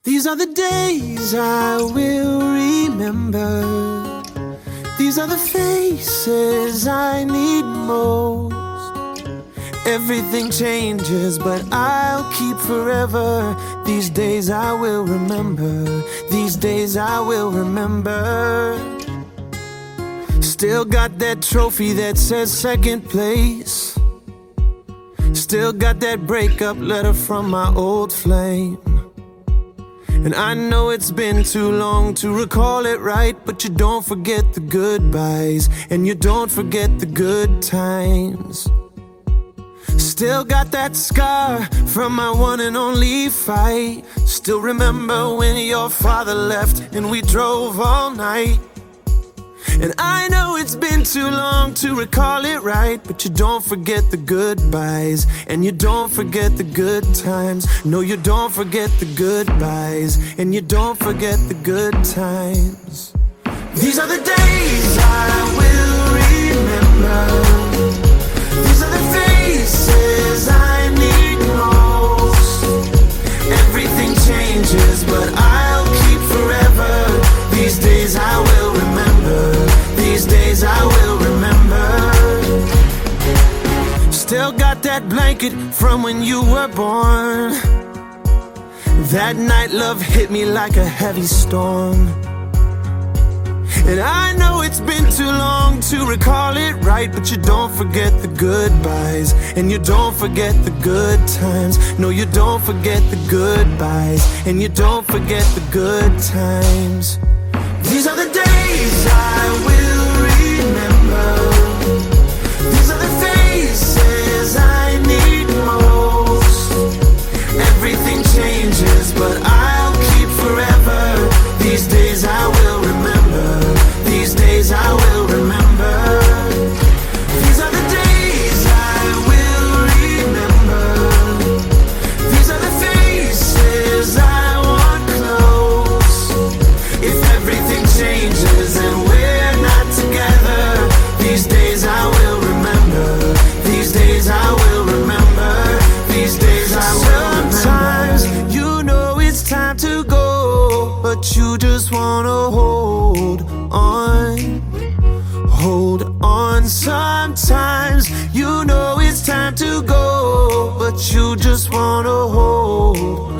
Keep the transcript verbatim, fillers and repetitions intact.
These are the days I will remember. These are the faces I need most. Everything changes, but I'll keep forever. These days I will remember. These days I will remember. Still got that trophy that says second place. Still got that breakup letter from my old flame. And I know it's been too long to recall it right, but you don't forget the goodbyes, and you don't forget the good times. Still got that scar from my one and only fight. Still remember when your father left and we drove all night. And I know it's been too long to recall it right, but you don't forget the goodbyes, and you don't forget the good times. No, you don't forget the goodbyes, and you don't forget the good times. These are the days I will remember. These are the faces I need most. Everything changes, but I'll keep forever. These days I will remember. These days I will remember. Still got that blanket from when you were born. That night love hit me like a heavy storm. And I know it's been too long to recall it right, but you don't forget the goodbyes, and you don't forget the good times. No, you don't forget the goodbyes, and you don't forget the good times. These are the days I will remember. These are the faces I need most. Everything changes, but I'll keep forever. These days I will remember. These days I will remember. These are the days I will remember. These are the faces I want close. If everything changes and we're not together, these days I will remember. These days I will remember. These days I will remember. Sometimes you know it's time to go, but you just wanna hold on. Hold on. Sometimes you know it's time to go, but you just wanna hold